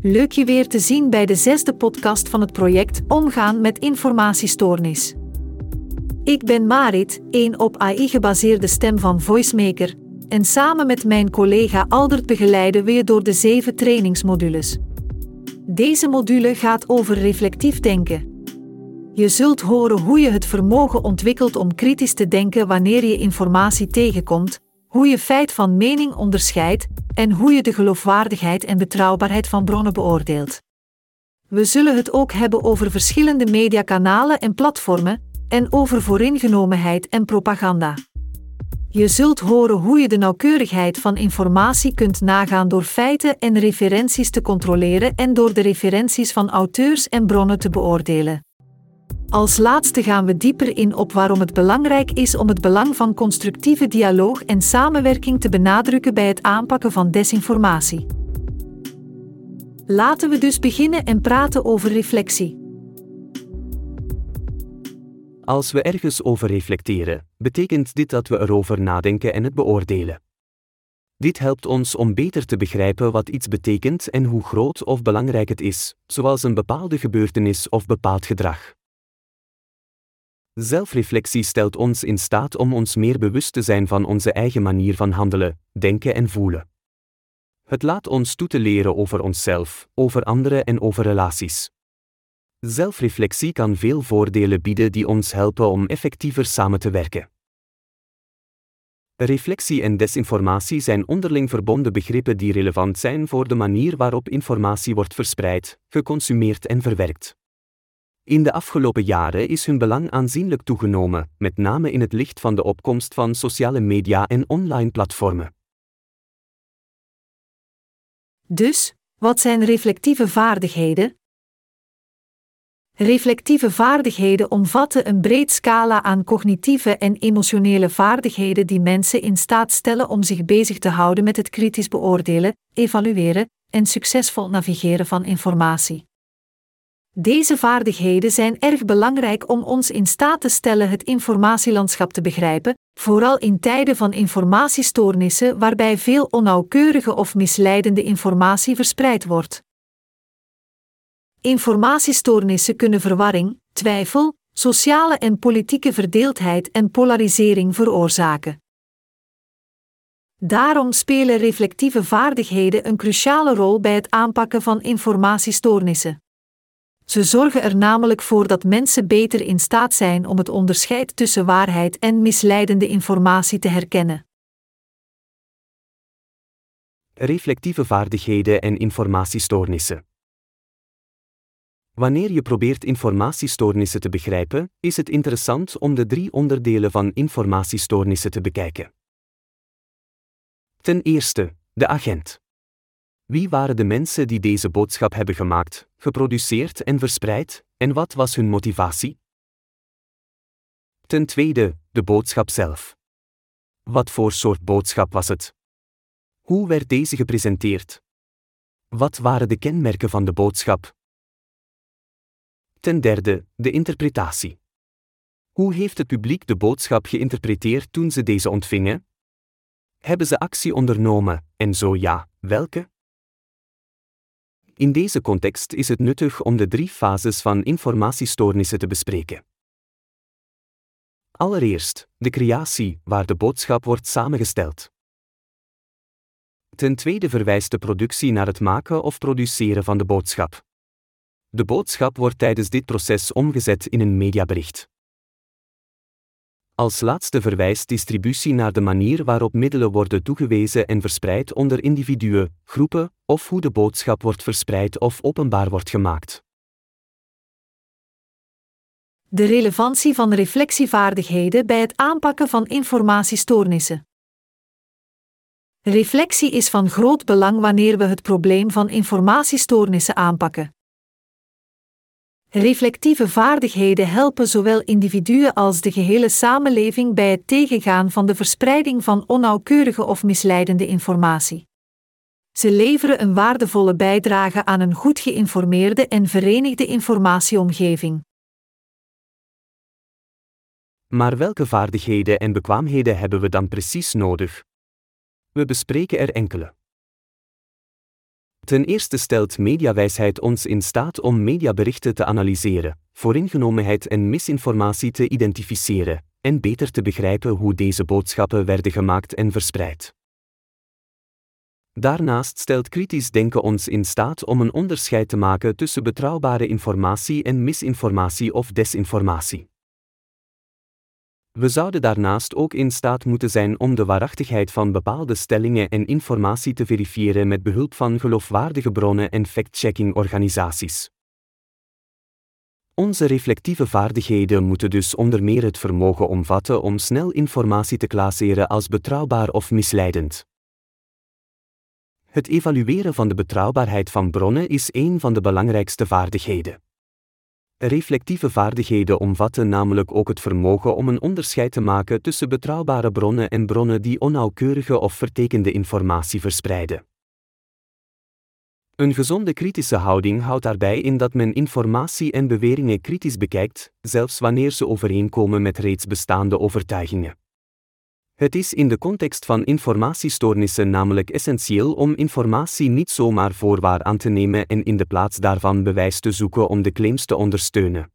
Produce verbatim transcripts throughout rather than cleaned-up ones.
Leuk je weer te zien bij de zesde podcast van het project Omgaan met informatiestoornis. Ik ben Marit, een op A I gebaseerde stem van VoiceMaker, en samen met mijn collega Aldert begeleiden we je door de zeven trainingsmodules. Deze module gaat over reflectief denken. Je zult horen hoe je het vermogen ontwikkelt om kritisch te denken wanneer je informatie tegenkomt, hoe je feit van mening onderscheidt en hoe je de geloofwaardigheid en betrouwbaarheid van bronnen beoordeelt. We zullen het ook hebben over verschillende mediakanalen en platformen en over vooringenomenheid en propaganda. Je zult horen hoe je de nauwkeurigheid van informatie kunt nagaan door feiten en referenties te controleren en door de referenties van auteurs en bronnen te beoordelen. Als laatste gaan we dieper in op waarom het belangrijk is om het belang van constructieve dialoog en samenwerking te benadrukken bij het aanpakken van desinformatie. Laten we dus beginnen en praten over reflectie. Als we ergens over reflecteren, betekent dit dat we erover nadenken en het beoordelen. Dit helpt ons om beter te begrijpen wat iets betekent en hoe groot of belangrijk het is, zoals een bepaalde gebeurtenis of bepaald gedrag. Zelfreflectie stelt ons in staat om ons meer bewust te zijn van onze eigen manier van handelen, denken en voelen. Het laat ons toe te leren over onszelf, over anderen en over relaties. Zelfreflectie kan veel voordelen bieden die ons helpen om effectiever samen te werken. Reflectie en desinformatie zijn onderling verbonden begrippen die relevant zijn voor de manier waarop informatie wordt verspreid, geconsumeerd en verwerkt. In de afgelopen jaren is hun belang aanzienlijk toegenomen, met name in het licht van de opkomst van sociale media en online platformen. Dus, wat zijn reflectieve vaardigheden? Reflectieve vaardigheden omvatten een breed scala aan cognitieve en emotionele vaardigheden die mensen in staat stellen om zich bezig te houden met het kritisch beoordelen, evalueren en succesvol navigeren van informatie. Deze vaardigheden zijn erg belangrijk om ons in staat te stellen het informatielandschap te begrijpen, vooral in tijden van informatiestoornissen waarbij veel onnauwkeurige of misleidende informatie verspreid wordt. Informatiestoornissen kunnen verwarring, twijfel, sociale en politieke verdeeldheid en polarisering veroorzaken. Daarom spelen reflectieve vaardigheden een cruciale rol bij het aanpakken van informatiestoornissen. Ze zorgen er namelijk voor dat mensen beter in staat zijn om het onderscheid tussen waarheid en misleidende informatie te herkennen. Reflectieve vaardigheden en informatiestoornissen. Wanneer je probeert informatiestoornissen te begrijpen, is het interessant om de drie onderdelen van informatiestoornissen te bekijken. Ten eerste, de agent. Wie waren de mensen die deze boodschap hebben gemaakt, geproduceerd en verspreid, en wat was hun motivatie? Ten tweede, de boodschap zelf. Wat voor soort boodschap was het? Hoe werd deze gepresenteerd? Wat waren de kenmerken van de boodschap? Ten derde, de interpretatie. Hoe heeft het publiek de boodschap geïnterpreteerd toen ze deze ontvingen? Hebben ze actie ondernomen, en zo ja, welke? In deze context is het nuttig om de drie fases van informatiestoornissen te bespreken. Allereerst, de creatie, waar de boodschap wordt samengesteld. Ten tweede verwijst de productie naar het maken of produceren van de boodschap. De boodschap wordt tijdens dit proces omgezet in een mediabericht. Als laatste verwijst distributie naar de manier waarop middelen worden toegewezen en verspreid onder individuen, groepen, of hoe de boodschap wordt verspreid of openbaar wordt gemaakt. De relevantie van reflectievaardigheden bij het aanpakken van informatiestoornissen. Reflectie is van groot belang wanneer we het probleem van informatiestoornissen aanpakken. Reflectieve vaardigheden helpen zowel individuen als de gehele samenleving bij het tegengaan van de verspreiding van onnauwkeurige of misleidende informatie. Ze leveren een waardevolle bijdrage aan een goed geïnformeerde en verenigde informatieomgeving. Maar welke vaardigheden en bekwaamheden hebben we dan precies nodig? We bespreken er enkele. Ten eerste stelt mediawijsheid ons in staat om mediaberichten te analyseren, vooringenomenheid en misinformatie te identificeren, en beter te begrijpen hoe deze boodschappen werden gemaakt en verspreid. Daarnaast stelt kritisch denken ons in staat om een onderscheid te maken tussen betrouwbare informatie en misinformatie of desinformatie. We zouden daarnaast ook in staat moeten zijn om de waarachtigheid van bepaalde stellingen en informatie te verifiëren met behulp van geloofwaardige bronnen en fact-checking-organisaties. Onze reflectieve vaardigheden moeten dus onder meer het vermogen omvatten om snel informatie te klasseren als betrouwbaar of misleidend. Het evalueren van de betrouwbaarheid van bronnen is een van de belangrijkste vaardigheden. Reflectieve vaardigheden omvatten namelijk ook het vermogen om een onderscheid te maken tussen betrouwbare bronnen en bronnen die onnauwkeurige of vertekende informatie verspreiden. Een gezonde kritische houding houdt daarbij in dat men informatie en beweringen kritisch bekijkt, zelfs wanneer ze overeenkomen met reeds bestaande overtuigingen. Het is in de context van informatiestoornissen namelijk essentieel om informatie niet zomaar voor waar aan te nemen en in de plaats daarvan bewijs te zoeken om de claims te ondersteunen.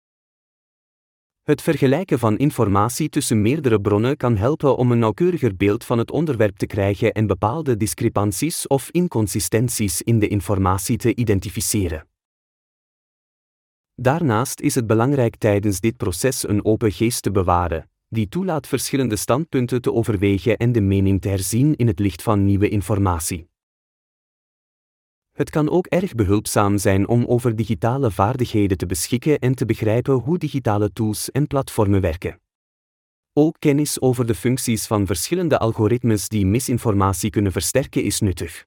Het vergelijken van informatie tussen meerdere bronnen kan helpen om een nauwkeuriger beeld van het onderwerp te krijgen en bepaalde discrepanties of inconsistenties in de informatie te identificeren. Daarnaast is het belangrijk tijdens dit proces een open geest te bewaren, die toelaat verschillende standpunten te overwegen en de mening te herzien in het licht van nieuwe informatie. Het kan ook erg behulpzaam zijn om over digitale vaardigheden te beschikken en te begrijpen hoe digitale tools en platformen werken. Ook kennis over de functies van verschillende algoritmes die misinformatie kunnen versterken is nuttig.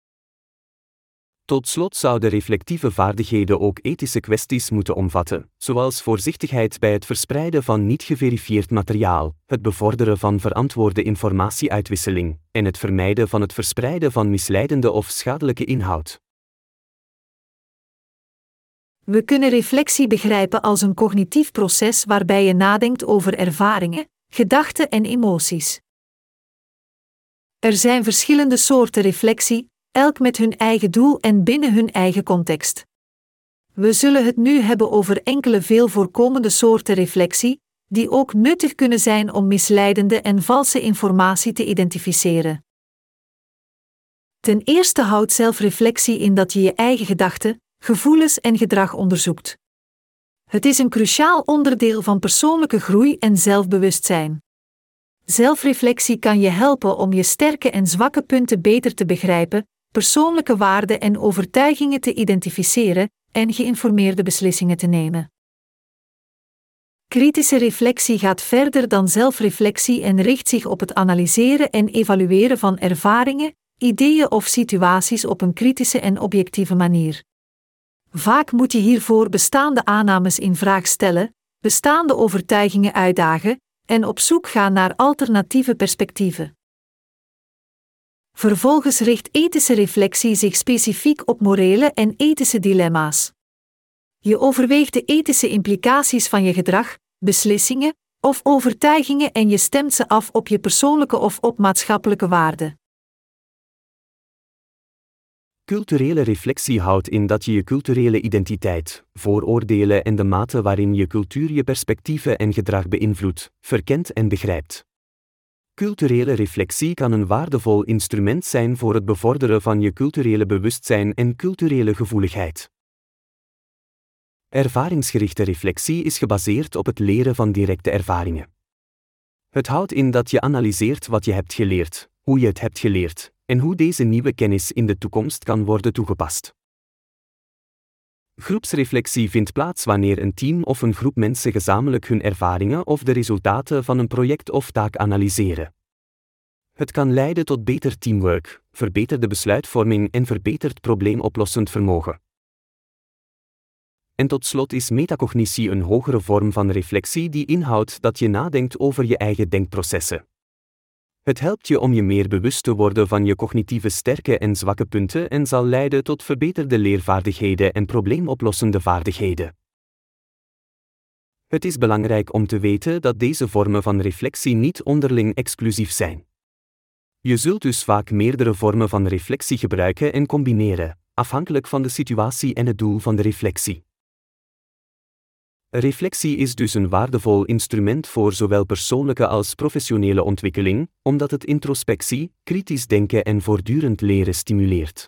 Tot slot zouden reflectieve vaardigheden ook ethische kwesties moeten omvatten, zoals voorzichtigheid bij het verspreiden van niet geverifieerd materiaal, het bevorderen van verantwoorde informatieuitwisseling, en het vermijden van het verspreiden van misleidende of schadelijke inhoud. We kunnen reflectie begrijpen als een cognitief proces waarbij je nadenkt over ervaringen, gedachten en emoties. Er zijn verschillende soorten reflectie, elk met hun eigen doel en binnen hun eigen context. We zullen het nu hebben over enkele veel voorkomende soorten reflectie, die ook nuttig kunnen zijn om misleidende en valse informatie te identificeren. Ten eerste houdt zelfreflectie in dat je je eigen gedachten, gevoelens en gedrag onderzoekt. Het is een cruciaal onderdeel van persoonlijke groei en zelfbewustzijn. Zelfreflectie kan je helpen om je sterke en zwakke punten beter te begrijpen, persoonlijke waarden en overtuigingen te identificeren en geïnformeerde beslissingen te nemen. Kritische reflectie gaat verder dan zelfreflectie en richt zich op het analyseren en evalueren van ervaringen, ideeën of situaties op een kritische en objectieve manier. Vaak moet je hiervoor bestaande aannames in vraag stellen, bestaande overtuigingen uitdagen en op zoek gaan naar alternatieve perspectieven. Vervolgens richt ethische reflectie zich specifiek op morele en ethische dilemma's. Je overweegt de ethische implicaties van je gedrag, beslissingen of overtuigingen en je stemt ze af op je persoonlijke of op maatschappelijke waarden. Culturele reflectie houdt in dat je je culturele identiteit, vooroordelen en de mate waarin je cultuur je perspectieven en gedrag beïnvloedt, verkent en begrijpt. Culturele reflectie kan een waardevol instrument zijn voor het bevorderen van je culturele bewustzijn en culturele gevoeligheid. Ervaringsgerichte reflectie is gebaseerd op het leren van directe ervaringen. Het houdt in dat je analyseert wat je hebt geleerd, hoe je het hebt geleerd, en hoe deze nieuwe kennis in de toekomst kan worden toegepast. Groepsreflectie vindt plaats wanneer een team of een groep mensen gezamenlijk hun ervaringen of de resultaten van een project of taak analyseren. Het kan leiden tot beter teamwork, verbeterde besluitvorming en verbeterd probleemoplossend vermogen. En tot slot is metacognitie een hogere vorm van reflectie die inhoudt dat je nadenkt over je eigen denkprocessen. Het helpt je om je meer bewust te worden van je cognitieve sterke en zwakke punten en zal leiden tot verbeterde leervaardigheden en probleemoplossende vaardigheden. Het is belangrijk om te weten dat deze vormen van reflectie niet onderling exclusief zijn. Je zult dus vaak meerdere vormen van reflectie gebruiken en combineren, afhankelijk van de situatie en het doel van de reflectie. Reflectie is dus een waardevol instrument voor zowel persoonlijke als professionele ontwikkeling, omdat het introspectie, kritisch denken en voortdurend leren stimuleert.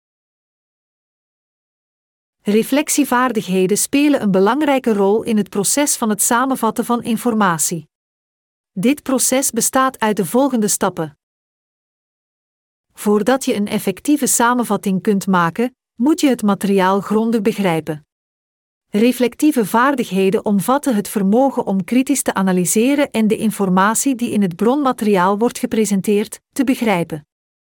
Reflectievaardigheden spelen een belangrijke rol in het proces van het samenvatten van informatie. Dit proces bestaat uit de volgende stappen. Voordat je een effectieve samenvatting kunt maken, moet je het materiaal grondig begrijpen. Reflectieve vaardigheden omvatten het vermogen om kritisch te analyseren en de informatie die in het bronmateriaal wordt gepresenteerd, te begrijpen.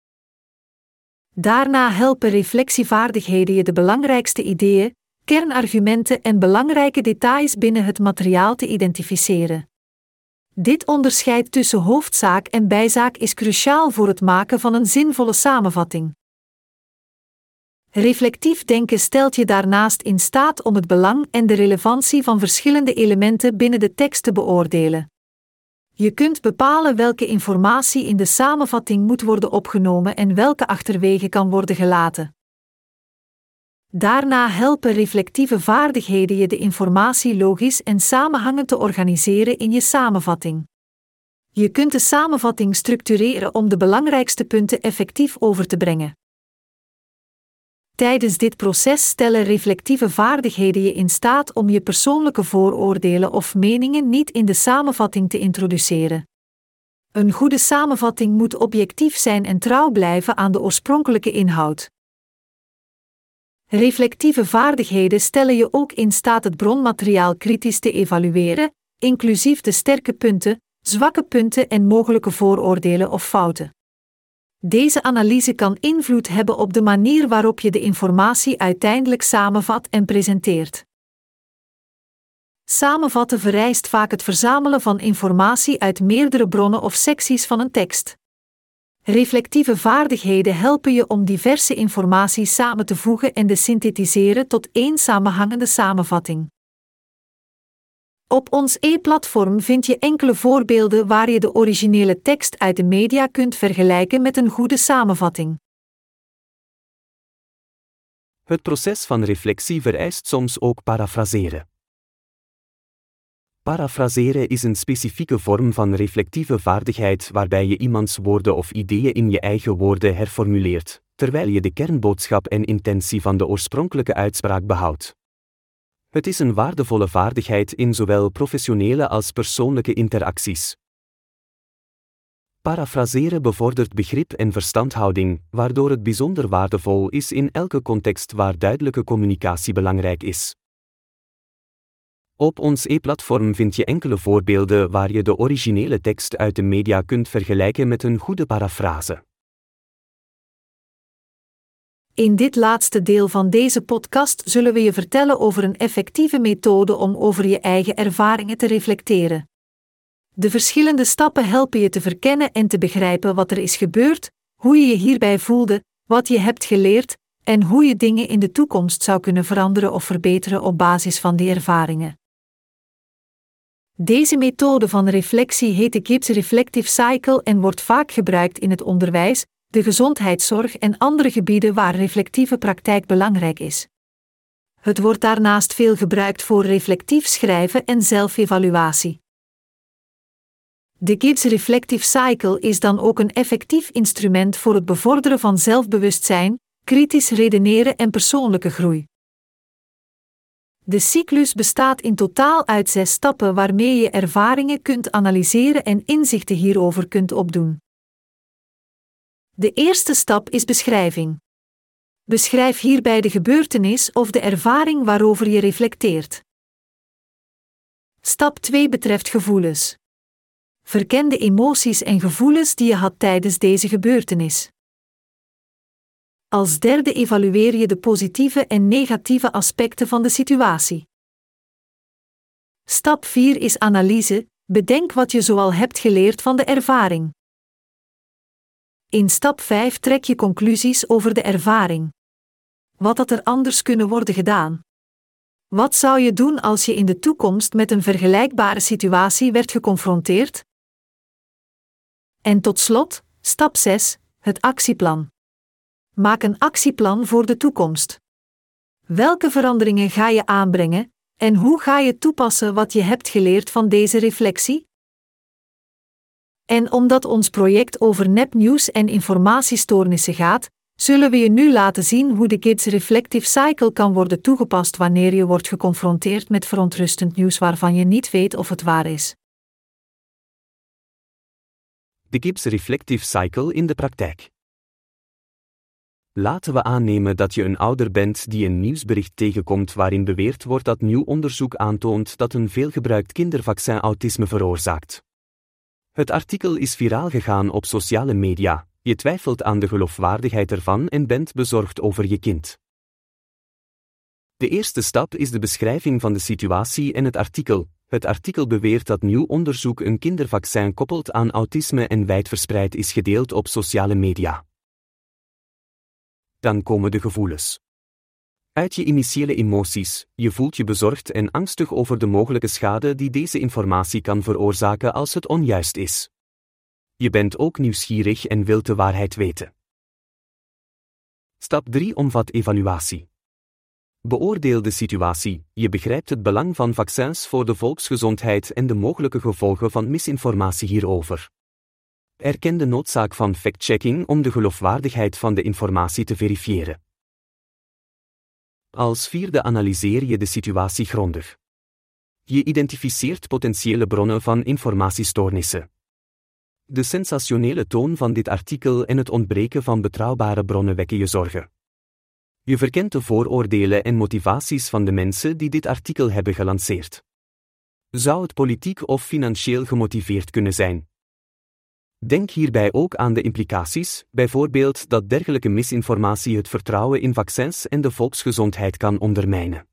Daarna helpen reflectievaardigheden je de belangrijkste ideeën, kernargumenten en belangrijke details binnen het materiaal te identificeren. Dit onderscheid tussen hoofdzaak en bijzaak is cruciaal voor het maken van een zinvolle samenvatting. Reflectief denken stelt je daarnaast in staat om het belang en de relevantie van verschillende elementen binnen de tekst te beoordelen. Je kunt bepalen welke informatie in de samenvatting moet worden opgenomen en welke achterwege kan worden gelaten. Daarna helpen reflectieve vaardigheden je de informatie logisch en samenhangend te organiseren in je samenvatting. Je kunt de samenvatting structureren om de belangrijkste punten effectief over te brengen. Tijdens dit proces stellen reflectieve vaardigheden je in staat om je persoonlijke vooroordelen of meningen niet in de samenvatting te introduceren. Een goede samenvatting moet objectief zijn en trouw blijven aan de oorspronkelijke inhoud. Reflectieve vaardigheden stellen je ook in staat het bronmateriaal kritisch te evalueren, inclusief de sterke punten, zwakke punten en mogelijke vooroordelen of fouten. Deze analyse kan invloed hebben op de manier waarop je de informatie uiteindelijk samenvat en presenteert. Samenvatten vereist vaak het verzamelen van informatie uit meerdere bronnen of secties van een tekst. Reflectieve vaardigheden helpen je om diverse informatie samen te voegen en te synthetiseren tot één samenhangende samenvatting. Op ons e-platform vind je enkele voorbeelden waar je de originele tekst uit de media kunt vergelijken met een goede samenvatting. Het proces van reflectie vereist soms ook parafraseren. Parafraseren is een specifieke vorm van reflectieve vaardigheid waarbij je iemands woorden of ideeën in je eigen woorden herformuleert, terwijl je de kernboodschap en intentie van de oorspronkelijke uitspraak behoudt. Het is een waardevolle vaardigheid in zowel professionele als persoonlijke interacties. Parafraseren bevordert begrip en verstandhouding, waardoor het bijzonder waardevol is in elke context waar duidelijke communicatie belangrijk is. Op ons e-platform vind je enkele voorbeelden waar je de originele tekst uit de media kunt vergelijken met een goede parafrase. In dit laatste deel van deze podcast zullen we je vertellen over een effectieve methode om over je eigen ervaringen te reflecteren. De verschillende stappen helpen je te verkennen en te begrijpen wat er is gebeurd, hoe je je hierbij voelde, wat je hebt geleerd en hoe je dingen in de toekomst zou kunnen veranderen of verbeteren op basis van die ervaringen. Deze methode van reflectie heet de Gibbs Reflective Cycle en wordt vaak gebruikt in het onderwijs, de gezondheidszorg en andere gebieden waar reflectieve praktijk belangrijk is. Het wordt daarnaast veel gebruikt voor reflectief schrijven en zelfevaluatie. De Gibbs Reflective Cycle is dan ook een effectief instrument voor het bevorderen van zelfbewustzijn, kritisch redeneren en persoonlijke groei. De cyclus bestaat in totaal uit zes stappen waarmee je ervaringen kunt analyseren en inzichten hierover kunt opdoen. De eerste stap is beschrijving. Beschrijf hierbij de gebeurtenis of de ervaring waarover je reflecteert. Stap twee betreft gevoelens. Verken de emoties en gevoelens die je had tijdens deze gebeurtenis. Als derde evalueer je de positieve en negatieve aspecten van de situatie. Stap vier is analyse. Bedenk wat je zoal hebt geleerd van de ervaring. In stap vijf trek je conclusies over de ervaring. Wat had er anders kunnen worden gedaan? Wat zou je doen als je in de toekomst met een vergelijkbare situatie werd geconfronteerd? En tot slot, Stap zes. Het actieplan. Maak een actieplan voor de toekomst. Welke veranderingen ga je aanbrengen en hoe ga je toepassen wat je hebt geleerd van deze reflectie? En omdat ons project over nepnieuws en informatiestoornissen gaat, zullen we je nu laten zien hoe de Gibbs Reflective Cycle kan worden toegepast wanneer je wordt geconfronteerd met verontrustend nieuws waarvan je niet weet of het waar is. De Gibbs Reflective Cycle in de praktijk. Laten we aannemen dat je een ouder bent die een nieuwsbericht tegenkomt waarin beweerd wordt dat nieuw onderzoek aantoont dat een veelgebruikt kindervaccin autisme veroorzaakt. Het artikel is viraal gegaan op sociale media, je twijfelt aan de geloofwaardigheid ervan en bent bezorgd over je kind. De eerste stap is de beschrijving van de situatie en het artikel. Het artikel beweert dat nieuw onderzoek een kindervaccin koppelt aan autisme en wijdverspreid is gedeeld op sociale media. Dan komen de gevoelens. Uit je initiële emoties, je voelt je bezorgd en angstig over de mogelijke schade die deze informatie kan veroorzaken als het onjuist is. Je bent ook nieuwsgierig en wilt de waarheid weten. Stap drie omvat evaluatie. Beoordeel de situatie, je begrijpt het belang van vaccins voor de volksgezondheid en de mogelijke gevolgen van misinformatie hierover. Erken de noodzaak van fact-checking om de geloofwaardigheid van de informatie te verifiëren. Als vierde analyseer je de situatie grondig. Je identificeert potentiële bronnen van informatiestoornissen. De sensationele toon van dit artikel en het ontbreken van betrouwbare bronnen wekken je zorgen. Je verkent de vooroordelen en motivaties van de mensen die dit artikel hebben gelanceerd. Zou het politiek of financieel gemotiveerd kunnen zijn? Denk hierbij ook aan de implicaties, bijvoorbeeld dat dergelijke misinformatie het vertrouwen in vaccins en de volksgezondheid kan ondermijnen.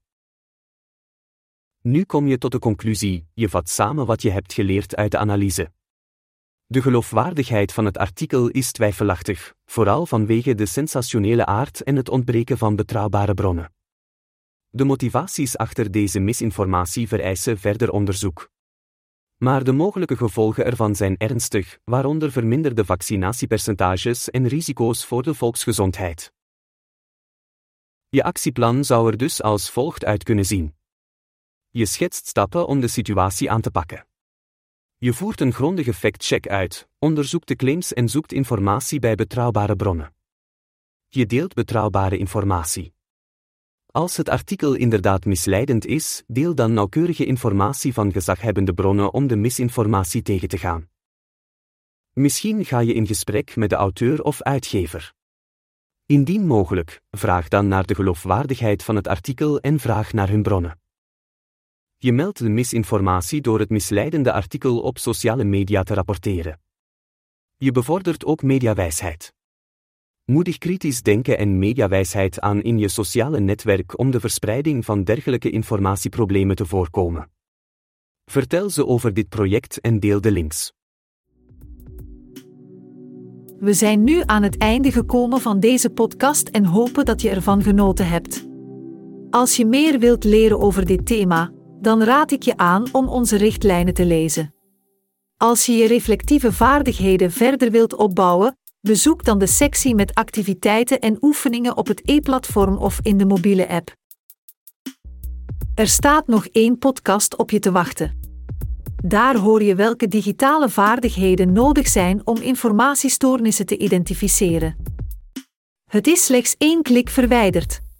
Nu kom je tot de conclusie, je vat samen wat je hebt geleerd uit de analyse. De geloofwaardigheid van het artikel is twijfelachtig, vooral vanwege de sensationele aard en het ontbreken van betrouwbare bronnen. De motivaties achter deze misinformatie vereisen verder onderzoek. Maar de mogelijke gevolgen ervan zijn ernstig, waaronder verminderde vaccinatiepercentages en risico's voor de volksgezondheid. Je actieplan zou er dus als volgt uit kunnen zien. Je schetst stappen om de situatie aan te pakken. Je voert een grondige fact-check uit, onderzoekt de claims en zoekt informatie bij betrouwbare bronnen. Je deelt betrouwbare informatie. Als het artikel inderdaad misleidend is, deel dan nauwkeurige informatie van gezaghebbende bronnen om de misinformatie tegen te gaan. Misschien ga je in gesprek met de auteur of uitgever. Indien mogelijk, vraag dan naar de geloofwaardigheid van het artikel en vraag naar hun bronnen. Je meldt de misinformatie door het misleidende artikel op sociale media te rapporteren. Je bevordert ook mediawijsheid. Moedig kritisch denken en mediawijsheid aan in je sociale netwerk om de verspreiding van dergelijke informatieproblemen te voorkomen. Vertel ze over dit project en deel de links. We zijn nu aan het einde gekomen van deze podcast en hopen dat je ervan genoten hebt. Als je meer wilt leren over dit thema, dan raad ik je aan om onze richtlijnen te lezen. Als je je reflectieve vaardigheden verder wilt opbouwen, bezoek dan de sectie met activiteiten en oefeningen op het e-platform of in de mobiele app. Er staat nog één podcast op je te wachten. Daar hoor je welke digitale vaardigheden nodig zijn om informatiestoornissen te identificeren. Het is slechts één klik verwijderd.